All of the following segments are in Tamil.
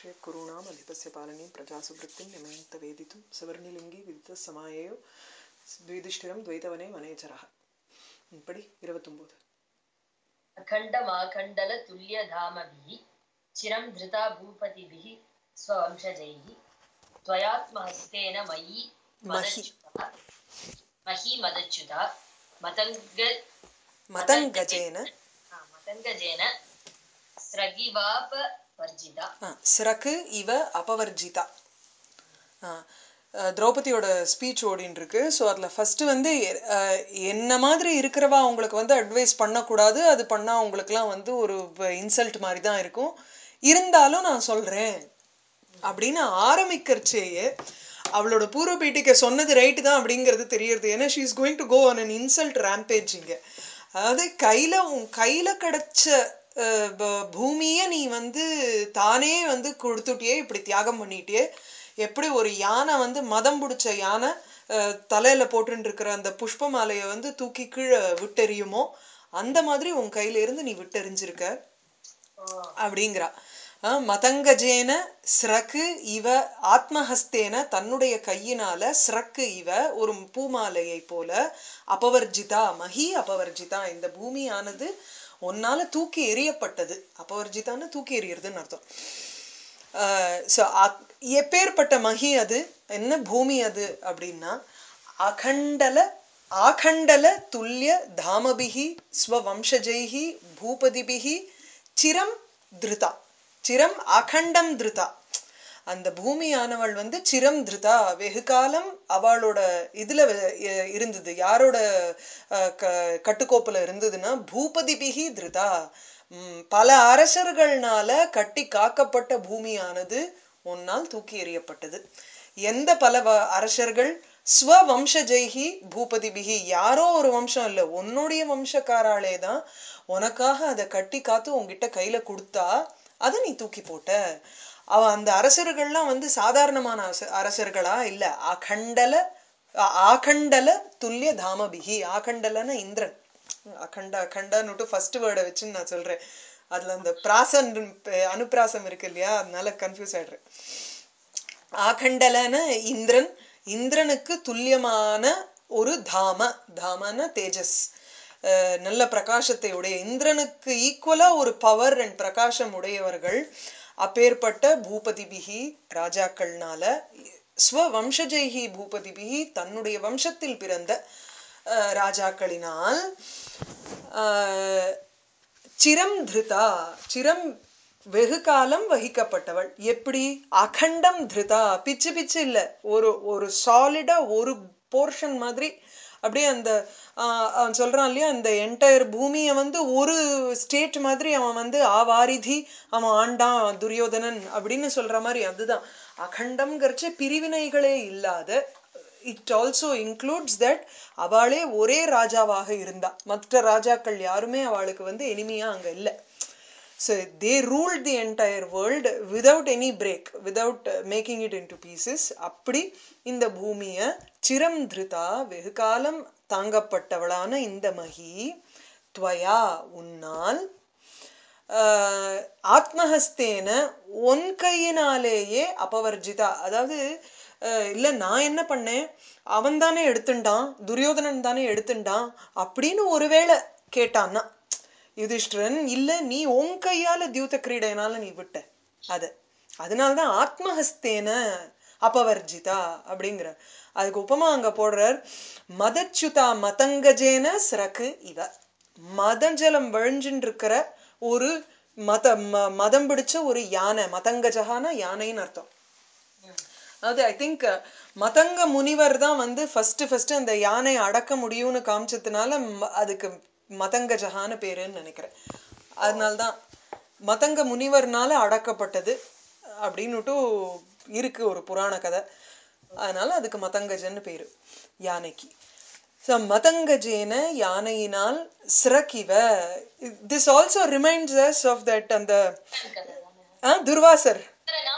वंशे कुरूणाम् अधिपस्य पालनीं प्रजासु वृत्तिं निमयन्त वेदितुं सवर्णिलिङ्गी विदितः समायेयो द्विदिष्टिरं द्वैतवने वनेचरः पடி 29 अखण्डमाखण्डलतुल्यधामभिः चिरं धृता भूपतिभिः स्ववंशजैः त्वयात्महस्तेन मयि महि मदच्युता मतङ्गजेन मतङ्गजेन स्रगिवापवर्जिता ஸ்ரகு இவ அபவர்ஜிதா திரௌபதியோட ஸ்பீச் ஓடின்னு இருக்கு. ஸோ அதில் ஃபஸ்ட்டு வந்து என்ன மாதிரி இருக்கிறவா அவங்களுக்கு வந்து அட்வைஸ் பண்ணக்கூடாது, அது பண்ணால் அவங்களுக்குலாம் வந்து ஒரு இன்சல்ட் மாதிரி தான் இருக்கும், இருந்தாலும் நான் சொல்கிறேன் அப்படின்னு ஆரம்பிக்கிறச்சேயே அவளோட பூர்வ பீட்டிக்க சொன்னது ரைட்டு தான் அப்படிங்கிறது தெரியறது. ஏன்னா she is going to go on an insult rampage. இங்கே அதாவது உன் கையில் கிடைச்ச பூமியை நீ வந்து தானே வந்து கொடுத்துட்டியே, இப்படி தியாகம் பண்ணிட்டியே. எப்படி ஒரு யானை வந்து மதம் பிடிச்ச யானை தலையில போட்டுன்னு இருக்கிற அந்த புஷ்ப மாலையை வந்து தூக்கி கீழே விட்டெறியுமோ அந்த மாதிரி உன் கையில இருந்து நீ விட்டெறிஞ்சிருக்க அப்படிங்கிறா. மதங்கஜேன ஸ்ரக்கு இவ ஆத்மஹஸ்தேன தன்னுடைய கையினால ஸ்ரக்கு இவ ஒரு பூமாலையை போல அபவர்ஜிதா மகி அபவர்ஜிதா இந்த பூமியானது ஒன்னால தூக்கி எறியப்பட்டது. அபவர்ஜிதான்னு தூக்கி எறியறதுன்னு அர்த்தம். எப்பேற்பட்ட மகி அது, என்ன பூமி அது அப்படின்னா ஆகண்டல துல்லிய தாமபிகி ஸ்வவம்சஜைஹி பூபதிபிகி சிரம் திருதா. சிரம் அகண்டம் திருதா. அந்த பூமியானவள் வந்து சிரம் திருதா வெகு காலம் அவளோட இதுல இருந்தது. யாரோட கட்டுக்கோப்புல இருந்ததுன்னா பூபதிபிகி திருதா, பல அரசர்கள்னால கட்டி காக்கப்பட்ட பூமியானது உன்னால் தூக்கி எறியப்பட்டது. எந்த பல அரசர்கள்? ஸ்வவம்சஜைஹி பூபதிபிகி, யாரோ ஒரு வம்சம் இல்லை, உன்னுடைய வம்சக்காராலே தான் உனக்காக அதை கட்டி காத்து உங்ககிட்ட கையில கொடுத்தா அதை நீ தூக்கி போட்ட. அந்த அரசர்கள்லாம் வந்து சாதாரணமான அரசர்களா இல்ல, ஆகண்டல துல்லிய தாமபிகி. ஆகண்டலன்னா இந்திரன். அகண்டான்னுட்டு ஃபர்ஸ்ட் வேர்டை வச்சுன்னு நான் சொல்றேன். அதுல அந்த பிராசன் அனுப்பிராசம் இருக்கு இல்லையா, அதனால கன்ஃபியூஸ் ஆயிடுறேன். ஆகண்டலன இந்திரன், இந்திரனுக்கு துல்லியமான ஒரு தாமன தேஜஸ், நல்ல பிரகாசத்தை உடைய இந்திரனுக்கு ஈக்குவலா ஒரு பவர் அண்ட் பிரகாசம் உடையவர்கள். அப்பேற்பட்ட பூபதிபிகி ராஜாக்கள்னால, ஸ்வவம்சஜைஹி பூபதிபிகி தன்னுடைய வம்சத்தில் பிறந்த ராஜாக்களினால் சிரம் திருதா, சிரம் வெகு காலம் வகிக்கப்பட்டவள். எப்படி? அகண்டம் திருதா, பிச்சு பிச்சு இல்ல, ஒரு சாலிடா ஒரு போர்ஷன் மாதிரி. அப்படியே அந்த அவன் சொல்றான் இல்லையா, அந்த என்டையர் பூமியை வந்து ஒரு ஸ்டேட் மாதிரி அவன் வந்து ஆவாரிதி அவன் ஆண்டான் துரியோதனன் அப்படின்னு சொல்ற மாதிரி. அதுதான் அகண்டம்ங்கிறச்சு பிரிவினைகளே இல்லாத. இட் ஆல்சோ இன்க்ளூட்ஸ் தட் அவளே ஒரே ராஜாவாக இருந்தா, மற்ற ராஜாக்கள் யாருமே அவளுக்கு வந்து எனிமியா அங்க இல்லை. So they ruled the entire world without any break, without making it into pieces. அப்படி இந்த பூமியை சிரம் திருதா வெகு காலம் தாங்கப்பட்டவளான இந்த மகி துவயா உன்னால் ஆத்மஹஸ்தேன ஒன் கையினாலேயே அபவர்ஜிதா. அதாவது இல்ல நான் என்ன பண்ணேன், அவன் தானே எடுத்துட்டான், துரியோதனன் தானே எடுத்துட்டான் அப்படின்னு ஒருவேளை கேட்டான்னா யுதிஷ்டிரன், இல்ல நீ உன் கையால தியூத கிரீடையினால நீ விட்ட அது, அதனால்தான் ஆத்மஹஸ்தேன அபவர்ஜிதா அப்படிங்கிற. அதுக்கு உபமா அங்க போடுறார், மதச்சுதா மதங்கஜேன ஸ்ரகு இவ. மதஞ்சலம் வழிஞ்சுன்னு இருக்கிற ஒரு மதம் பிடிச்ச ஒரு யானை. மதங்கஜகான யானைன்னு அர்த்தம். அதாவது ஐ திங்க் மதங்க முனிவர் தான் வந்து ஃபர்ஸ்ட் அந்த யானையை அடக்க முடியும்னு காமிச்சதுனால அதுக்கு மதங்கஜகான பேருன்னு நினைக்கிறேன். அதனால்தான் மதங்க முனிவர்னால அடக்கப்பட்டது அப்படின்னுட்டு இருக்கு ஒரு புராண கதை. அதனால அதுக்கு மதங்கஜன்னு பேரு யானைக்கு. மதங்கஜேன யானையினால் ஸ்ரகிவ. This also reminds us of that அந்த துர்வாசர்.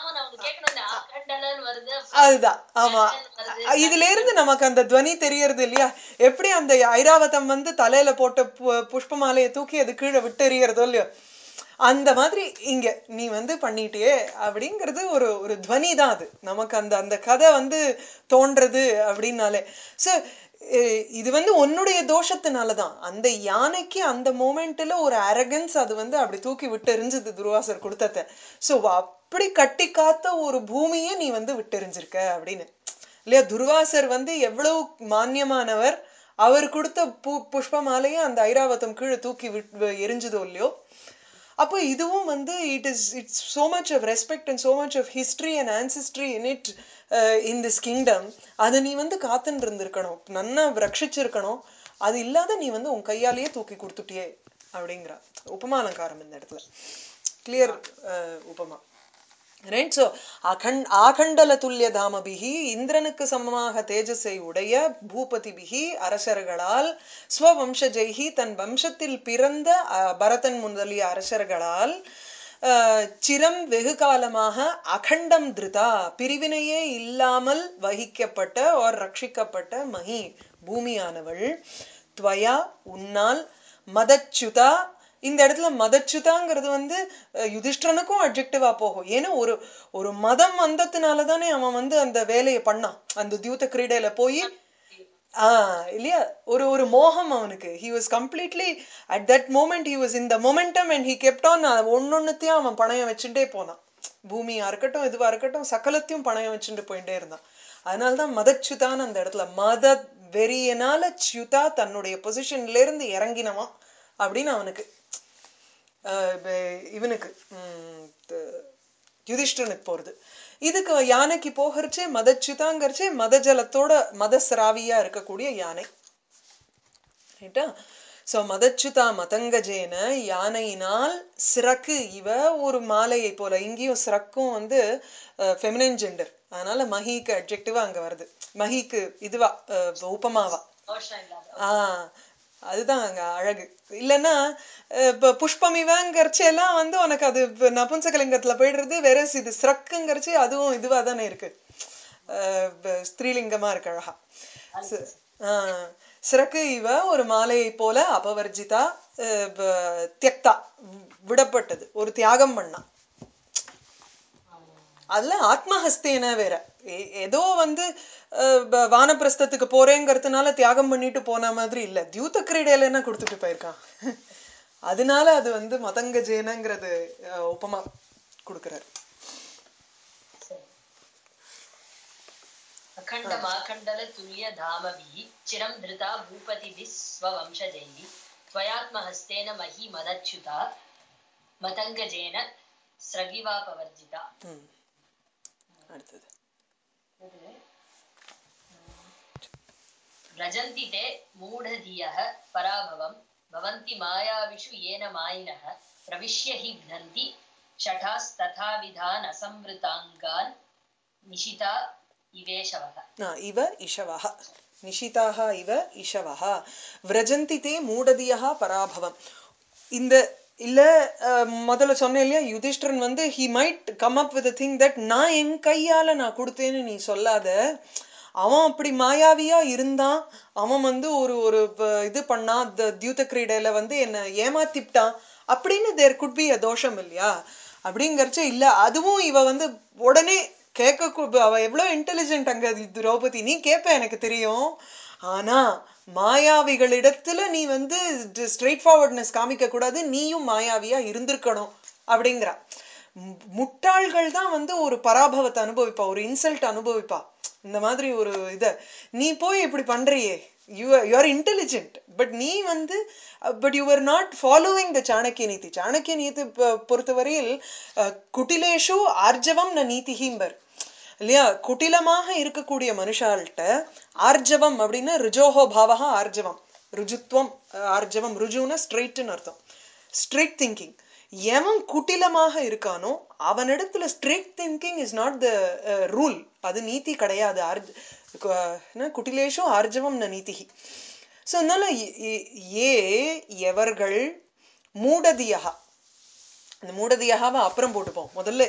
அதுதான். ஆமா, இதுல இருந்து நமக்கு அந்த துவனி தெரியறது இல்லையா, எப்படி அந்த ஐராவதம் வந்து தலையில போட்ட புஷ்பமாலையை தூக்கி அது கீழே விட்டு எறியறதோ இல்லையோ, அந்த மாதிரி இங்க நீ வந்து பண்ணிட்டியே அப்படிங்கிறது ஒரு ஒரு துவனி தான் அது நமக்கு அந்த அந்த கதை வந்து தோன்றது அப்படின்னாலே. ஸோ இது வந்து உன்னுடைய தோஷத்தினாலதான் அந்த யானைக்கு அந்த மோமெண்ட்ல ஒரு அரகன்ஸ் அது வந்து அப்படி தூக்கி விட்டு எறிஞ்சது துர்வாசர் கொடுத்தத. ஸோ அப்படி கட்டி காத்த ஒரு பூமியை நீ வந்து விட்டு எறிஞ்சிருக்க அப்படின்னு இல்லையா. துர்வாசர் வந்து எவ்வளவு மானியமானவர், அவர் கொடுத்த புஷ்ப மாலையை அந்த ஐராவதம் கீழே தூக்கி எரிஞ்சதோ இல்லையோ. அப்போ இதுவும் வந்து it's so much of respect and so much of history and ancestry in it, in this kingdom. அதை நீ வந்து காத்துன்னு இருந்திருக்கணும், நன்னா ரட்சிச்சிருக்கணும். அது இல்லாத நீ வந்து உன் கையாலேயே தூக்கி கொடுத்துட்டியே அப்படிங்கிற உபமா அலங்காரம் இந்த இடத்துல கிளியர் உபமா. ரைட். ஸோ ஆகண்டல துல்லிய தாமபிகி, இந்திரனுக்கு சமமாக தேஜஸை உடைய பூபதிபிகி அரசர்களால், ஸ்வவம்சஜைகி தன் வம்சத்தில் பிறந்த பரதன் முதலிய அரசர்களால், சிரம் வெகு காலமாக அகண்டம் திருதா பிரிவினையே இல்லாமல் வகிக்கப்பட்ட or ரட்சிக்கப்பட்ட மகி பூமியானவள், துவயா உன்னால், மதச்சுதா. இந்த இடத்துல மதச்சுதாங்கிறது வந்து யுதிஷ்டனுக்கும் அட்ஜெக்டிவா போகும். ஏன்னா ஒரு ஒரு மதம் வந்ததுனாலதானே அவன் வந்து அந்த வேலையை பண்ணான் அந்த தியூத கிரீடையில போய். இல்லையா, ஒரு ஒரு மோகம் அவனுக்கு. he was completely at that moment he was in the momentum and he kept on ஒன்னொன்னுத்தையும் அவன் பணயம் வச்சுட்டே போனான். பூமியா இருக்கட்டும் இதுவா இருக்கட்டும் சகலத்தையும் பணயம் வச்சுட்டு போயிட்டே இருந்தான். அதனால்தான் மதச்சுதான் அந்த இடத்துல மத வெறியனால ச்சுதா தன்னுடைய பொசிஷன்ல இருந்து இறங்கினவான் அப்படின்னு அவனுக்கு இவனுக்கு யுதிஷ்டனுக்கு போறது. இதுக்கு யானைக்கு போகிறச்சே மதச்சுதாங்கிறச்சே மத ஜலத்தோட மதஸ்ராவியா இருக்கக்கூடிய யானை. ரைட்டா. சோ மதச்சுதா மதங்கஜேன யானையினால், சிறக்கு இவ ஒரு மாலையை போல. இங்கேயும் சிறக்கும் வந்து ஃபெமினைன் ஜெண்டர், அதனால மஹிக்கு அட்ஜெக்டிவா அங்க வருது. மஹிக்கு இதுவா உபமாவா. அதுதான் அங்க அழகு. இல்லைன்னா இப்ப புஷ்பம் இவங்கிறச்சு எல்லாம் வந்து உனக்கு அது நபும்சகலிங்கத்துல போயிடுறது. வேற இது சிறக்குங்கிறச்சு அதுவும் இதுவா தானே இருக்கு, ஸ்திரீலிங்கமா இருக்கு அழகா. சிறக்கு இவ ஒரு மாலையை போல அபவர்ஜிதா தியக்தா விடப்பட்டது, ஒரு தியாகம் பண்ணா. அதுல ஆத்மஹஸ்தேன வேற ஏதோ வந்து வானப்பிரஸ்தத்துக்கு போறேங்கிறதுனால தியாகம் பண்ணிட்டு போன மாதிரி இல்ல, தியூத கிரீடையில என்ன கொடுத்துட்டு போயிருக்கான். அதனால அது வந்து மதங்கஜேனங்கிறது உபமா கொடுக்கிறார். அகண்டமாகண்டல துல்லிய தாமபிஹி சிரம் திருதா பூபதிபிஸ் ஸ்வவம்சஜைஹி த்வயாத்மஹஸ்தேன மஹி மதச்சுதா மதங்கஜேன ஸ்ரகிவாபவர்ஜிதா. அடுத்தது व्रजन्ति ते मूढधियः पराभवं भवन्ति मायाविषु येन मायिनः प्रविश्य हि घ्नन्ति शठास्तथाविधान् असंवृताङ्गान् निशिता इवेशवः. इव इषवः निशिताः इव इषवः व्रजन्ति ते मूढधियः पराभवं. இந்த இல்ல முதல்ல சொன்னேன் இல்லையா, யுதிஷ்டரன் வந்து he might come up with a thing that நான் என் கையால நான் கொடுத்தேன்னு நீ சொல்லாத, அவன் அப்படி மாயாவியா இருந்தான், அவன் வந்து ஒரு ஒரு இது பண்ணா தியூத கிரீடையில வந்து என்ன ஏமாத்திட்டான் அப்படின்னு தேர் குட் பி அ தோஷம் இல்லையா. அப்படிங்கறச்ச இல்ல, அதுவும் இவ வந்து உடனே கேட்க, அவ எவ்வளவு இன்டெலிஜென்ட் அங்க திரௌபதி, நீ கேட்ப எனக்கு தெரியும், ஆனா மாயாவிகளிடத்துல நீ வந்து ஸ்ட்ரெயிட் ஃபார்வர்ட்னஸ் காமிக்க கூடாது, நீயும் மாயாவியா இருந்திருக்கணும் அப்படிங்கிறா. முட்டாள்கள் தான் வந்து ஒரு பராபவத்தை அனுபவிப்பா, ஒரு இன்சல்ட் அனுபவிப்பா. இந்த மாதிரி ஒரு இத நீ போய் இப்படி பண்றியே, you are intelligent but நீ வந்து but you were not following the Chanakya நீதி. சாணக்கிய நீதி பொறுத்தவரையில் குட்டிலேஷு ஆர்ஜவம் ந நீதிஹிம்பர் இல்லையா. குட்டிலமாக இருக்கக்கூடிய மனுஷால்கிட்ட ஆர்ஜவம் அப்படின்னா ருஜோஹோ பாவகா ஆர்ஜவம், ருஜுத்வம் ஆர்ஜவம், ருஜுனா ஸ்ட்ரெயிட்னு அர்த்தம், ஸ்ட்ரெயிட் திங்கிங். எவன் குட்டிலமாக இருக்கானோ அவனிடத்துல straight thinking is not the rule, அது நீதி கிடையாது. குட்டிலேஷோ ஆர்ஜவம் ந நீதிஹி. ஸோ அதனால எவர்கள் மூடதியகா, அந்த மூடதியகாவை அப்புறம் போட்டுப்போம், முதல்ல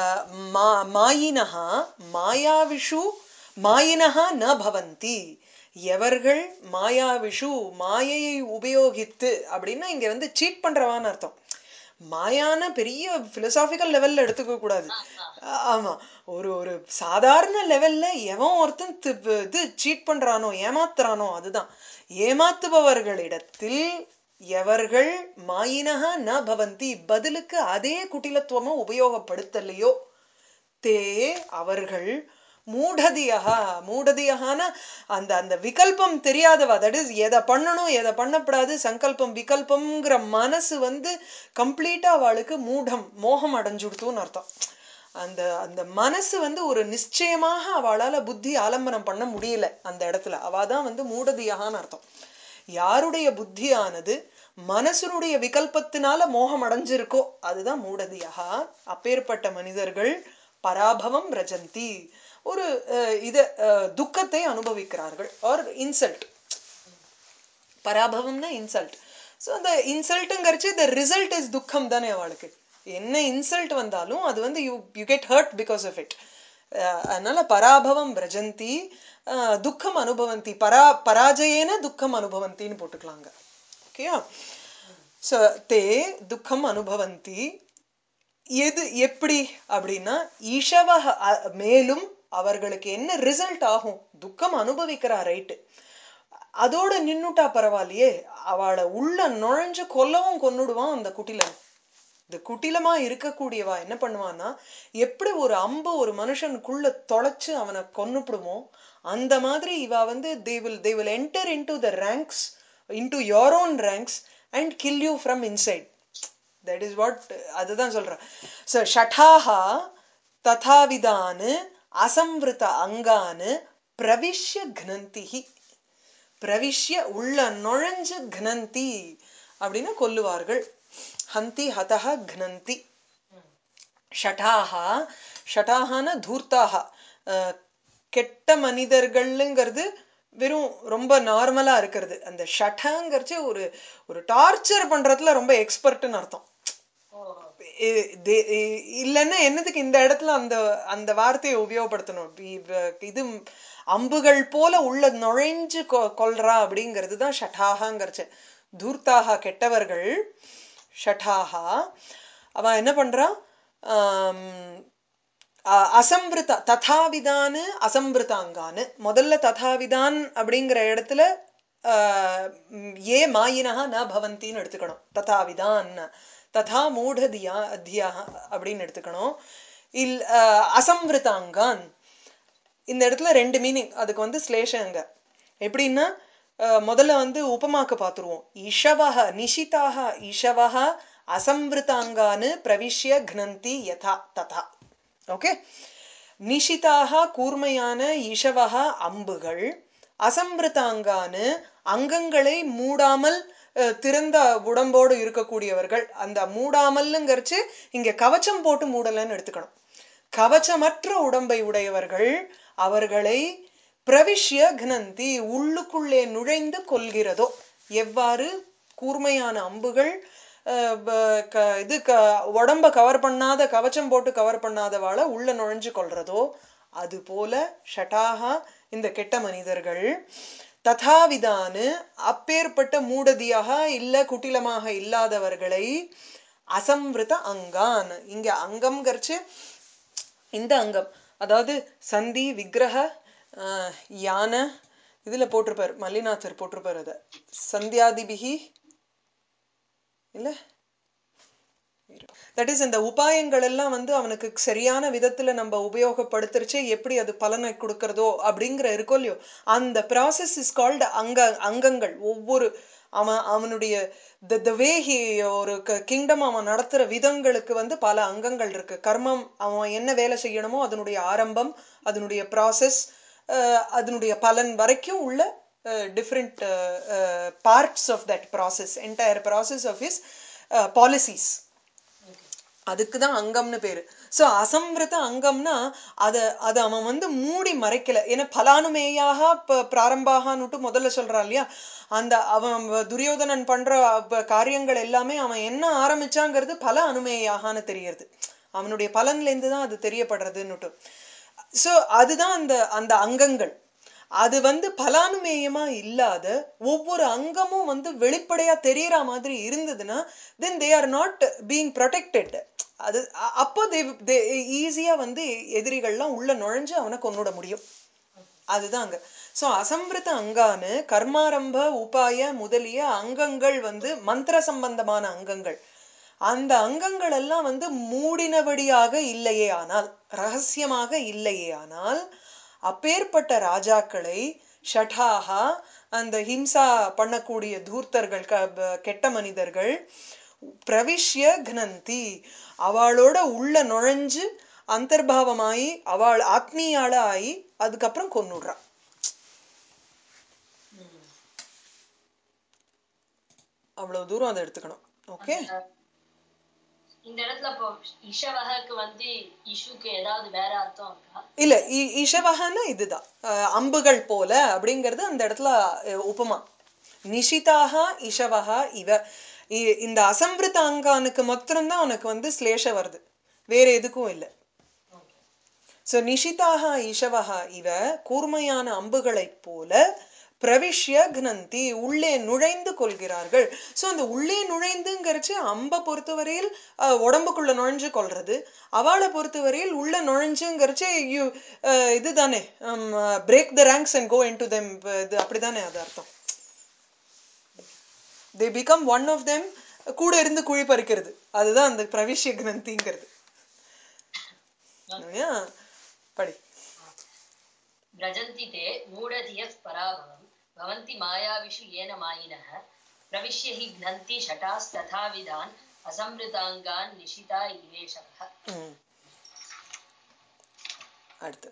மாயினஹா மாயாவிஷு மாயினஹா ந பவந்தி, எவர்கள் மாயாவிஷு மாயையை உபயோகித்து அப்படின்னா இங்க வந்து சீட் பண்றவான்னு அர்த்தம். மாயான பெரிய பிலோசாபிக்கல் லெவல்ல எடுத்துக்க கூடாது. ஆமா, ஒரு ஒரு சாதாரண லெவல்ல எவன் ஒருத்தன் இது சீட் பண்றானோ ஏமாத்துறானோ அதுதான். ஏமாத்துபவர்களிடத்தில் எவர்கள் மாயினஹ ந பவந்தி பதிலுக்கு அதே குட்டிலத்துவமும் உபயோகப்படுத்தலையோ தே அவர்கள் மூடதியகா மூடதியகான அந்த அந்த விகல்பம் தெரியாதவா, தட் இஸ் எதை பண்ணணும் எதை பண்ணப்படாது சங்கல்பம் விகல்பம்ங்கிற மனசு வந்து கம்ப்ளீட்டா அவளுக்கு மூடம் மோகம் அடைஞ்சுடுத்துன்னு அர்த்தம். அந்த அந்த மனசு வந்து ஒரு நிச்சயமாக அவளால புத்தி ஆலம்பனம் பண்ண முடியல அந்த இடத்துல, அவாதான் வந்து மூடதியகான்னு அர்த்தம். யாருடைய புத்தியானது மனசனுடைய விகல்பத்தினால மோகம் அடைஞ்சிருக்கோ அதுதான் மூடதியகா. அப்பேற்பட்ட மனிதர்கள் பராபவம் ரஜந்தி ஒரு இத துக்கத்தை அனுபவிக்கிறார்கள் ஆர் இன்சல்ட். பராபவம்னா இன்சல்ட். ஸோ அந்த இன்சல்ட்டுங்கிறச்சு த ரிசல்ட் இஸ் துக்கம் தானே அவளுக்கு. என்ன இன்சல்ட் வந்தாலும் அது வந்து you get hurt because of it. அதனால பராபவம் ரஜந்தி துக்கம் அனுபவந்தி பராஜயேன துக்கம் அனுபவந்தின்னு போட்டுக்கலாங்க. ஓகேயா. ஸோ தே துக்கம் அனுபவந்தி எது எப்படி அப்படின்னா ஈஷவ மேலும் அவர்களுக்கு என்ன ரிசல்ட் ஆகும், துக்கம் அனுபவிக்கிறா ரைட்டு, அதோட நின்னுட்டா பரவாயில்லையே அவளை உள்ள நுழைஞ்சு கொல்லவும் கொன்னுடுவான் அந்த குட்டிலன். இந்த குட்டிலமா இருக்கக்கூடியவா என்ன பண்ணுவான்னா எப்படி ஒரு அம்பு ஒரு மனுஷனுக்குள்ள தொலைச்சு அவனை கொன்னுப்படுமோ அந்த மாதிரி இவா வந்து they will enter into the ranks, into your own ranks and kill you from inside. That is what அதுதான் சொல்றேன். So ஷடாஹா ததாவிதானு அசம்விருத அங்கானு பிரவிஷ்ய கனந்திஹி பிரவிஷ்ய உள்ள நுழைஞ்சு கனந்தி அப்படின்னு கொல்லுவார்கள். ஹந்தி ஹதஹ கனந்தி. ஷடாஹா ஷடாஹான தூர்த்தாஹா கெட்ட மனிதர்கள்ங்கிறது வெறும் ரொம்ப நார்மலா இருக்கிறது. அந்த ஷடங்கிறச்சு ஒரு ஒரு டார்ச்சர் பண்றதுல ரொம்ப எக்ஸ்பர்ட்னு அர்த்தம். இல்லைன்னா என்னதுக்கு இந்த இடத்துல அந்த அந்த வார்த்தையை உபயோகப்படுத்தணும். இது அம்புகள் போல உள்ள நுழைஞ்சு கொல்றா அப்படிங்கிறது தான் ஷடாகாங்கிறச்சு. தூர்த்தாகா கெட்டவர்கள். ஷடாகா அவன் என்ன பண்றான், அசம்பிருதா ததாவிதான்னு அசம்பிருதாங்கான்னு. முதல்ல ததாவிதான் அப்படிங்கிற இடத்துல ஏ மாயினஹா ந பவந்தின்னு எடுத்துக்கணும். ததாவிதான் ததா மூடதியா அத்தியா அப்படின்னு எடுத்துக்கணும். அசம்விருதாங்கான் இந்த இடத்துல ரெண்டு மீனிங் அதுக்கு வந்து ஸ்லேஷங்க. எப்படின்னா முதல்ல வந்து உபமாக்க பார்த்துருவோம். இஷவஹ நிஷிதாக இஷவஹ அசம்விருதாங்கான்னு பிரவிஷ்ய கனந்தி யதா ததா. ஓகே. நிஷிதாக கூர்மையான இஷவஹ அம்புகள், அசம்பிருதாங்கானு அங்கங்களை மூடாமல் திறந்த உடம்போடு இருக்கக்கூடியவர்கள். அந்த மூடாமல்ங்கிறச்சு இங்க கவச்சம் போட்டு மூடலன்னு எடுத்துக்கணும். கவச்சமற்ற உடம்பை உடையவர்கள் அவர்களை பிரவிஷ்ய கனந்தி உள்ளுக்குள்ளே நுழைந்து கொள்கிறதோ. எவ்வாறு கூர்மையான அம்புகள் இது உடம்ப கவர் பண்ணாத கவச்சம் போட்டு கவர் பண்ணாதவாளை உள்ள நுழைஞ்சு கொள்றதோ அது போல ஷடாகா இந்த கெட்ட மனிதர்கள். ததாவிதானு அப்பேற்பட்ட மூடதியாக இல்ல குட்டிலமாக இல்லாதவர்களை அசம்விருத அங்கான். இங்க அங்கம் கர்ச்சு இந்த அங்கம் அதாவது சந்தி விக்கிரக யானை இதுல போட்டிருப்பார் மல்லிநாதர் போட்டிருப்பார். அத சந்தியாதிபிகி இல்ல தட் இஸ் இந்த உபாயங்கள் எல்லாம் வந்து அவனுக்கு சரியான விதத்துல நம்ம உபயோகப்படுத்துறச்சே எப்படி அது பலனை கொடுக்கறதோ அப்படிங்கிற இருக்கோ இல்லையோ அந்த ப்ராசஸ் இஸ் கால்டு அங்கங்கள். ஒவ்வொரு அவனுடைய ஒரு கிங்டம் அவன் நடத்துற விதங்களுக்கு வந்து பல அங்கங்கள் இருக்கு. கர்மம் அவன் என்ன வேலை செய்யணுமோ அதனுடைய ஆரம்பம், அதனுடைய ப்ராசஸ், அதனுடைய பலன் வரைக்கும் உள்ள different parts of that process, entire process of his policies. அதுக்குதான் அங்கம்னு பேரு. சோ அசம்விருத அங்கம்னா அது அவன் வந்து மூடி மறைக்கல. ஏன்னா பலானுமேயாக பிராரம்பாகனுட்டு முதல்ல சொல்றான் இல்லையா, அந்த அவன் துரியோதனன் பண்ற காரியங்கள் எல்லாமே அவன் என்ன ஆரம்பிச்சாங்கிறது பல அனுமேயாகனு தெரியறது. அவனுடைய பலன்ல இருந்துதான் அது தெரியப்படுறதுன்னுட்டு. சோ அதுதான் அந்த அந்த அங்கங்கள். அது வந்து பலானுமேயமா இல்லாத ஒவ்வொரு அங்கமும் வந்து வெளிப்படையா தெரியற மாதிரி இருந்ததுன்னா then they are not being protected. அது அப்போ ஈஸியா வந்து எதிரிகள்லாம் உள்ள நுழைஞ்சு அவனை கொன்னுட முடியும். அதுதான் அங்க. சோ அசம்பிருத அங்கானு கர்மாரம்ப உபாய முதலிய அங்கங்கள் வந்து மந்திர சம்பந்தமான அங்கங்கள், அந்த அங்கங்கள் எல்லாம் வந்து மூடினபடியாக இல்லையே ஆனால், ரகசியமாக இல்லையே ஆனால், அப்பேற்பட்ட ராஜாக்களை ஷடாஹா அந்த ஹிம்சா பண்ணக்கூடிய தூர்த்தர்கள் கெட்ட மனிதர்கள் பிரவிஷ்ய கனந்தி அவளோட உள்ள நுழைஞ்சு அந்தர்பாவமாயி அவள் ஆத்மீயால ஆகி அதுக்கப்புறம் கொன்னுடுறா. அவ்வளவு தூரம் அதை எடுத்துக்கணும். ஓகே, இந்த இடத்துல இப்போ இஷவஹக்கு வந்து இஷுக்கு ஏதாவது வேற அர்த்தம் இருக்கா? இல்ல இஷவஹன்னா இதுதான் அம்புகள் போல அப்படிங்கிறது அந்த இடத்துல உபமா. நிஷிதாக இஷவஹா இவ. இந்த அசம்பிருத்த அங்கானுக்கு மாத்திரம்தான் உனக்கு வந்து ஸ்லேஷ வருது, வேற எதுக்கும் இல்லை. சோ நிஷிதாக இஷவஹா இவ கூர்மையான அம்புகளைப் போல பிரவிஷ்ய கனந்தி உள்ளே நுழைந்து கொள்கிறார்கள். சோ அந்த உள்ளே நுழைந்துங்கிறச்சு அம்பை பொறுத்தவரையில் உடம்புக்குள்ள நுழைஞ்சு கொள்றது, அவளை பொறுத்தவரையில் உள்ள நுழைஞ்சுங்கிறச்சு இதுதானே break the ranks and go in to them, இது அப்படிதானே அது அர்த்தம். they become one of them, கூட இருந்து குழி பறிக்கிறது, அதுதான் அந்த பிரவிஷ்ய கனந்திங்கிறது. படி. பிரஜந்தி தே மூடதியஸ் பராபவம் பவந்தி மாயாவிஷு ஏன மாயினஹ பிரவிஷ்ய ஹி க்னந்தி ஷடாஸ் ததாவிதான் அசம்ருதாங்கான் நிஷிதா இவேஷவஹ. அடுத்து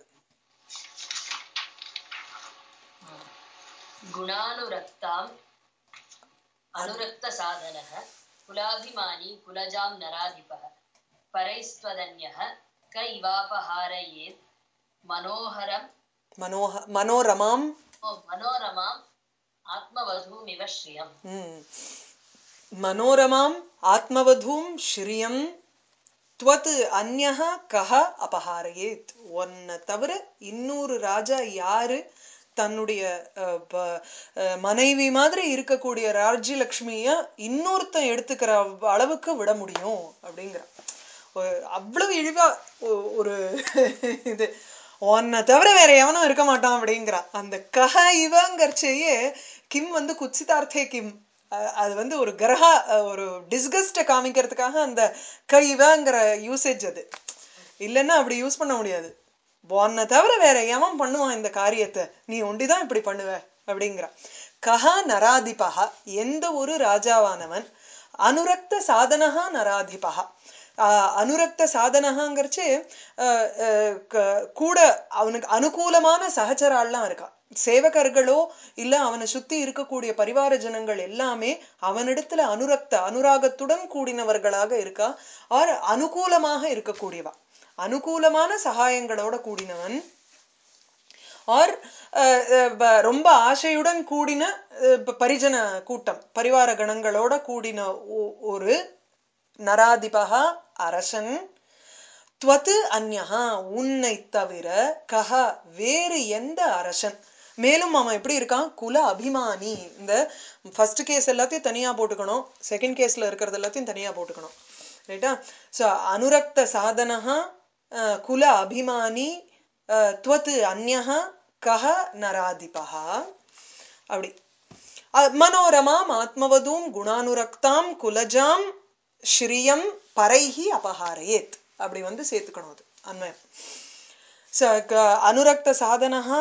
குணானுரக்தாம் அனுரக்த சாதனஹ குலாபிமானி குலஜாம் நராதிபஹ பரைஸ்த்வதன்யஹ க இவாபஹாரயேத் மனோஹரம் மனோரமாம் மனோரமாம் ஆத்மவதூமிவ ஸ்ரியம். மனோரமாம் ஆத்மவதூம் ஸ்ரியம் த்வத் அன்யஹ கஹ அபஹாரயேத். ஒன்ன தவிர இன்னொரு ராஜா யாரு தன்னுடைய மனைவி மாதிரி இருக்கக்கூடிய ராஜ்யலக்ஷ்மிய இன்னொருத்தன் எடுத்துக்கிற அளவுக்கு விட முடியும் அப்படிங்கிற அவ்வளவு இழிவா ஒரு இது, உன்னை தவிர வேற எவனும் இருக்க மாட்டான் அப்படிங்கிறா. அந்த கஹ இவங்கர்ச்சையே கிம் வந்து குத்சிதார்த்தே கிம், அது வந்து ஒரு கிரகா ஒரு டிஸ்கஸ்ட காமிக்கிறதுக்காக அந்த கைவங்கிற யூசேஜ். அது இல்லைன்னா அப்படி யூஸ் பண்ண முடியாது. உன்னை தவிர வேற எவன் பண்ணுவான் இந்த காரியத்தை, நீ ஒண்டிதான் இப்படி பண்ணுவ அப்படிங்கிற. கஹா நராதிபகா எந்த ஒரு ராஜாவானவன், அனுரக்த சாதனஹா நராதிபகா அனுரக்த சாதனஹாங்கிறச்சு கூட அவனுக்கு அனுகூலமான சகச்சரால்லாம் இருக்கா, சேவகர்களோ இல்ல அவனை சுத்தி இருக்கக்கூடிய பரிவார ஜனங்கள் எல்லாமே அவனிடத்துல அனுராகத்துடன் கூடினவர்களாக இருக்கா, ஆர் அனுகூலமாக இருக்கக்கூடியவா, அனுகூலமான சகாயங்களோட கூடினவன், ஆர் ரொம்ப ஆசையுடன் கூடின பரிஜன கூட்டம் பரிவார கணங்களோட கூடின ஒரு நராதிபகா அரசன். த்வத்து அந்யஹா உன்னை தவிர கஹ வேறு எந்த அரசன். மேலும் அவன் எப்படி இருக்கான், குல அபிமானி. இந்த ஃபர்ஸ்ட் கேஸ் எல்லாத்தையும் தனியா போட்டுக்கணும், செகண்ட் கேஸ்ல இருக்கிறது எல்லாத்தையும் தனியா போட்டுக்கணும், ரைட்டா. ஸோ அனுரக்த சாதனஹா குல அபிமானி த்வத்து அந்யஹா கஹ நராதிபகா. அப்படி மனோரமாம் ஆத்மவதூம் குணானுரக்தாம் குலஜாம் ஸ்ரீயம் பரைஹி அபஹாரயேத் அப்படி வந்து சேர்த்துக்கணும் அது அன்வயம். அனுரக்த சாதனஹா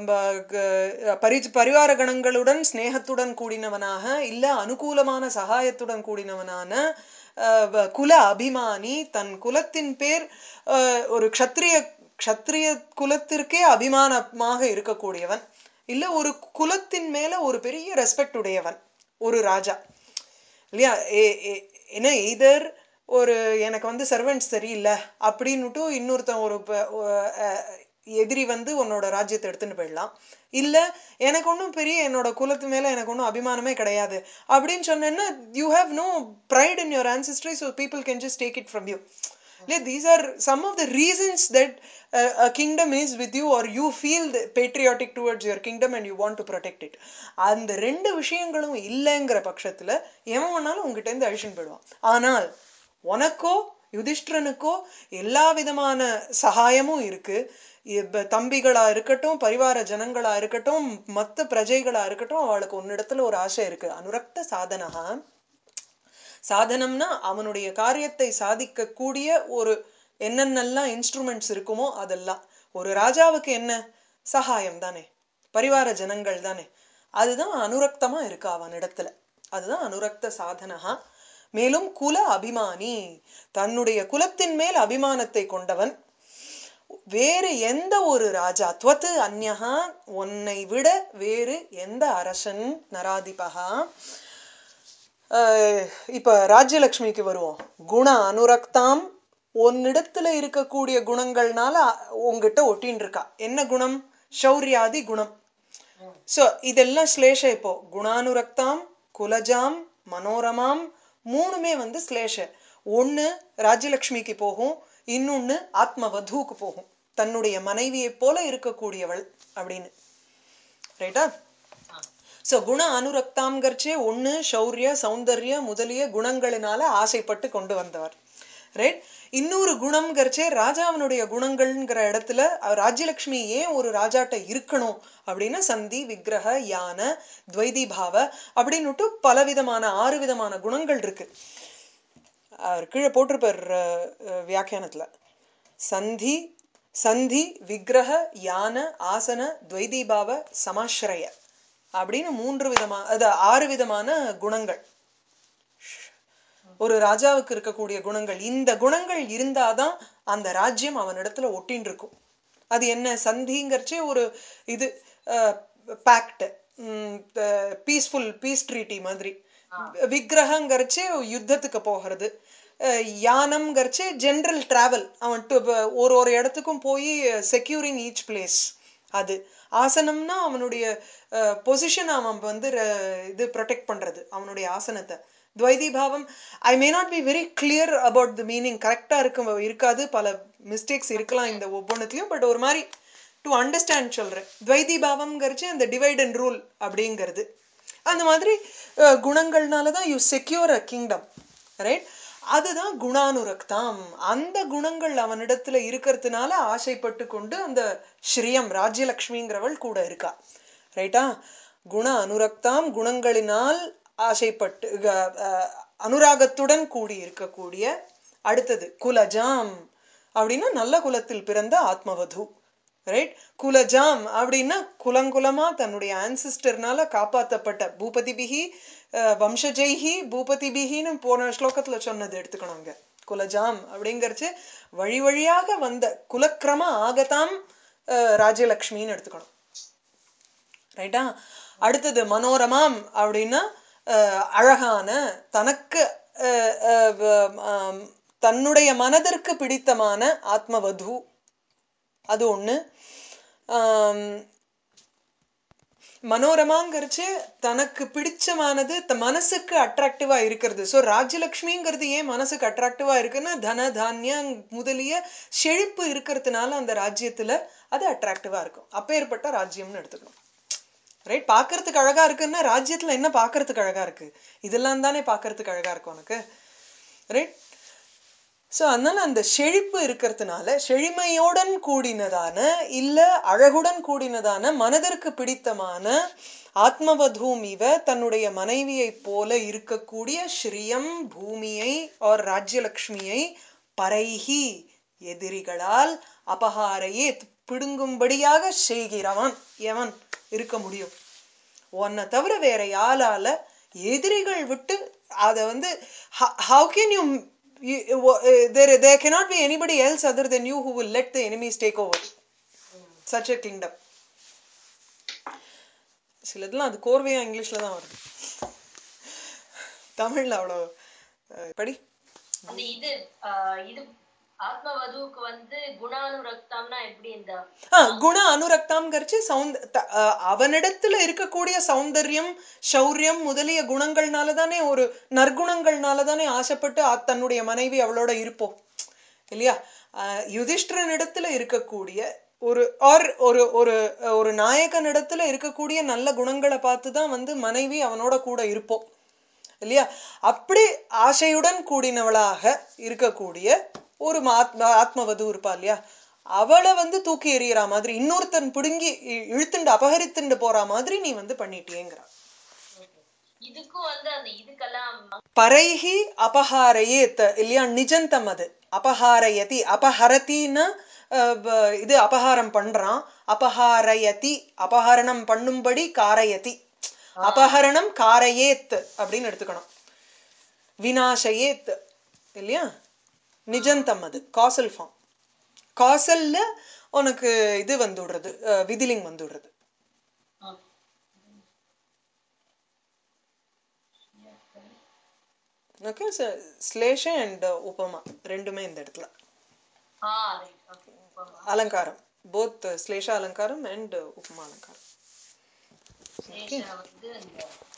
பரிவார கணங்களுடன் ஸ்நேகத்துடன் கூடினவனாக இல்ல அனுகூலமான சகாயத்துடன் கூடினவனான குல அபிமானி, தன் குலத்தின் பேர் ஒரு க்ஷத்ரிய குலத்திற்கே அபிமானமாக இருக்கக்கூடியவன், இல்ல ஒரு குலத்தின் மேல ஒரு பெரிய ரெஸ்பெக்ட் உடையவன் ஒரு ராஜா இல்லையா. ஏன்னா எய்தர் ஒரு எனக்கு வந்து சர்வெண்ட்ஸ் சரியில்லை அப்படின்னுட்டு இன்னொருத்தன் ஒரு எதிரி வந்து உன்னோட ராஜ்யத்தை எடுத்துன்னு போயிடலாம், இல்ல எனக்கு ஒன்றும் பெரிய என்னோட குலத்து மேல எனக்கு ஒன்றும் அபிமானமே கிடையாது அப்படின்னு சொன்னேன்னா you have no pride in your ancestry, so people can just take it from you. These are some of the reasons that a kingdom is with you, or you feel patriotic towards your kingdom and you want to protect it. அந்த ரெண்டு விஷயங்களும் இல்லைங்கிற பட்சத்துல எவன் வேணாலும் உங்ககிட்ட இருந்து அழிச்சுன்னு போயிடுவான். ஆனால் உனக்கோ யுதிஷ்டிரனுக்கோ எல்லா விதமான சகாயமும் இருக்கு. தம்பிகளா இருக்கட்டும், பரிவார ஜனங்களா இருக்கட்டும், மத்த பிரஜைகளா இருக்கட்டும், அவளுக்கு உன்னிடத்துல ஒரு ஆசை இருக்கு. அனுரக்த சாதனகா, சாதனம்னா அவனுடைய காரியத்தை சாதிக்க கூடிய ஒரு என்னென்னலாம் இன்ஸ்ட்ருமெண்ட்ஸ் இருக்குமோ அதெல்லாம். ஒரு ராஜாவுக்கு என்ன சகாயம் தானே, பரிவார ஜனங்கள் தானே. அதுதான் அனுரக்தமா இருக்கு அவனிடத்துல. அதுதான் அனுரக்த சாதனகா. மேலும் குல அபிமானி, தன்னுடைய குலத்தின் மேல் அபிமானத்தை கொண்டவன். வேறு எந்த ஒரு ராஜா, துவத்து அந்யஹா, உன்னை விட வேறு எந்த அரசன், நராதிபகா. இப்ப ராஜ்யலட்சுமிக்கு வருவோம். குண அனுரக்தாம், உன்னிடத்துல இருக்கக்கூடிய குணங்கள்னால உங்ககிட்ட ஒட்டின்னு இருக்கா. என்ன குணம்? சௌரியாதி குணம். சோ இதெல்லாம் ஸ்லேஷ. இப்போ குணானுரக்தாம், குலஜாம், மனோரமாம், மூணுமே ஸ்லேஷ. ஒண்ணு ராஜ்யலட்சுமிக்கு போகும், இன்னொன்னு ஆத்மவதூக்கு போகும், தன்னுடைய மனைவியை போல இருக்கக்கூடியவள் அப்படின்னு. ரைட்டா? சோ குண அனுரக்தாம்கர்ச்சே ஒண்ணு சௌரிய சௌந்தர்ய முதலிய குணங்களினால ஆசைப்பட்டு கொண்டு வந்தவர். ரைட்? இன்னொரு குணம்ங்கிறச்சே ராஜாவனுடைய குணங்கள்ங்கிற இடத்துல ராஜ்யலட்சுமி ஏன் ஒரு ராஜாட்ட இருக்கணும் அப்படின்னா சந்தி, விக்கிரக, யான, துவைதி பாவ அப்படின்னுட்டு பலவிதமான 6 விதமான குணங்கள் இருக்கு. கீழே போட்டிருப்பார் வியாக்கியானத்துல. சந்தி, சந்தி, விக்கிரக, யான, ஆசன, துவைதி பாவ, சமாஸ்ரய அப்படின்னு 3 விதமான, அது 6 விதமான குணங்கள் ஒரு ராஜாவுக்கு இருக்கக்கூடிய குணங்கள். இந்த குணங்கள் இருந்தாதான் அந்த ராஜ்யம் அவனிடத்துல ஒட்டின்னு இருக்கும். அது என்ன? சந்திங்கிறச்சே ஒரு இது பேக்ட், பீஸ்ஃபுல் பீஸ் ட்ரீட்டி மாதிரி. விக்கிரகங்கிறச்சே யுத்தத்துக்கு போகிறது. யானம்ங்கிறச்சே ஜென்ரல் டிராவல், அவன் ஒரு இடத்துக்கும் போய் செக்யூரிங் ஈச் பிளேஸ். அது ஆசனம்னா அவனுடைய பொசிஷன் அவன் இது ப்ரொடெக்ட் பண்றது, அவனுடைய ஆசனத்தை. துவைதி பாவம், I may not be very clear about the meaning. கரெக்டா இருக்காது, பல மிஸ்டேக்ஸ் இருக்கலாம் இந்த ஒவ்வொன்றுத்தையும். பட் ஒரு மாதிரி டு அண்டர்ஸ்டாண்ட் சொல்றேன். துவைதி பாவம்ங்கிறச்சு அந்த டிவைட் அண்ட் ரூல் அப்படிங்கிறது. அந்த மாதிரி குணங்கள்னாலதான் you secure a kingdom. Right? அதுதான் குணானுரக்தாம். அந்த குணங்கள் அவனிடத்துல இருக்கிறதுனால ஆசைப்பட்டு கொண்டு அந்த ஸ்ரீயம் ராஜ்யலட்சுமிங்கிறவள் கூட இருக்கா. ரைட்டா? குண அனுரக்தாம், குணங்களினால் ஆசைப்பட்டு அனுராகத்துடன் கூடி இருக்கக்கூடிய. அடுத்தது குலஜாம் அப்படின்னா நல்ல குலத்தில் பிறந்த ஆத்மவது. ரைட்? குலஜாம் அப்படின்னா குலங்குலமா தன்னுடைய ஆன்சிஸ்டர்னால காப்பாற்றப்பட்ட, பூபதிபிகி வம்சஜைஹி பூபதிபிகின்னு போன ஸ்லோகத்துல சொன்னது எடுத்துக்கணுங்க. குலஜாம் அப்படிங்கறச்சு வழி வழியாக வந்த குலக்கிரம ஆகதாம் ராஜ்யலட்சுமின்னு எடுத்துக்கணும். ரைட்டா? அடுத்தது மனோரமாம் அப்படின்னா அழகான, தனக்கு தன்னுடைய மனதிற்கு பிடித்தமான ஆத்மவது. அது ஒண்ணு. மனோரமாங்கிறச்சு தனக்கு பிடிச்சமானது, மனசுக்கு அட்ராக்டிவா இருக்கிறது. ஸோ ராஜ்யலட்சுமிங்கிறது ஏன் மனசுக்கு அட்ராக்டிவா இருக்குன்னா தன தானிய முதலிய செழிப்பு இருக்கிறதுனால அந்த ராஜ்யத்துல அது அட்ராக்டிவா இருக்கும். அப்பேற்பட்ட ராஜ்யம்னு எடுத்துக்கணும். ரைட்? பாக்குறதுக்கு அழகா இருக்குன்னா ராஜ்யத்துல என்ன பாக்குறதுக்கு அழகா இருக்கு? இதெல்லாம் தானே பாக்குறதுக்கு அழகா இருக்கும் உனக்கு. ரைட்? சோ அதனால அந்த செழிப்பு இருக்கிறதுனால, செழிமையுடன் கூடினதான இல்ல அழகுடன் கூடினதான மனதிற்கு பிடித்தமான ஆத்மவதூம் இவ தன்னுடைய மனைவியை போல இருக்கக்கூடிய ஸ்ரீயம் பூமியை ஆர் ராஜ்யலட்சுமியை பரைஹி எதிரிகளால் அபகாரையே பிடுங்கும்படியாக செய்கிறவன் எவன் இருக்க முடியும்? உன்னை தவிர வேற யாரால எதிரிகள் விட்டு அதை how can you there cannot be anybody else other than you who will let the enemies take over such a kingdom. சிலதெல்லாம் அது கோர்வையா இங்கிலீஷ்ல தான் வருது, தமிழ்ல அவ்வளவு படி. அந்த இது இது ஆத்மவதுவுக்கு குணானுரக்தம்னா எப்படி? இந்த குண அனுரக்தாம்ங்கிறச்சு அவனிடத்துல இருக்கக்கூடிய சௌந்தர்யம், சௌரியம் முதலிய குணங்கள்னாலதானே, ஒரு நற்குணங்கள்னாலதானே ஆசைப்பட்டு தன்னுடைய மனைவி அவளோட இருப்போம். இல்லையா? யுதிஷ்டிரனிடத்துல இருக்கக்கூடிய ஒரு ஆர் ஒரு ஒரு ஒரு நாயகனிடத்துல இருக்கக்கூடிய நல்ல குணங்களை பார்த்துதான் வந்து மனைவி அவனோட கூட இருப்போம் இல்லையா? அப்படி ஆசையுடன் கூடினவளாக இருக்கக்கூடிய ஒரு ஆத்மவது இருப்பா இல்லையா? அவளை வந்து தூக்கி எறிகிற மாதிரி இன்னொருத்தன் பிடுங்கி இழுத்துண்டு அபகரித்துண்டு போற மாதிரி நீ வந்து பண்ணிட்டியேங்கிற. இதுக்கும் வந்து அந்த இதுக்கெல்லாம் பரைஹி அபஹாரயேத் இல்லையா? நிஜந்தம் அது. அபஹாரயதி அபஹரத்தின்னா இது அபகாரம் பண்றான். அபஹாரயதி அபகரணம் பண்ணும்படி காரயதி. அபகரணம் காரயேத் அப்படின்னு எடுத்துக்கணும். வினாசயேத் இல்லையா? நிஜந்தம் அது காசல் ஃபார்ம். காசல்ல உனக்கு இது வந்துடுறது விதிலிங் வந்துடுறது. ஓகே ஸ்லேஷ அண்ட் உபமா ரெண்டுமே இந்த இடத்துல அலங்காரம். போத் ஸ்லேஷ அலங்காரம் அண்ட் உபமா அலங்காரம். சேஷ வந்து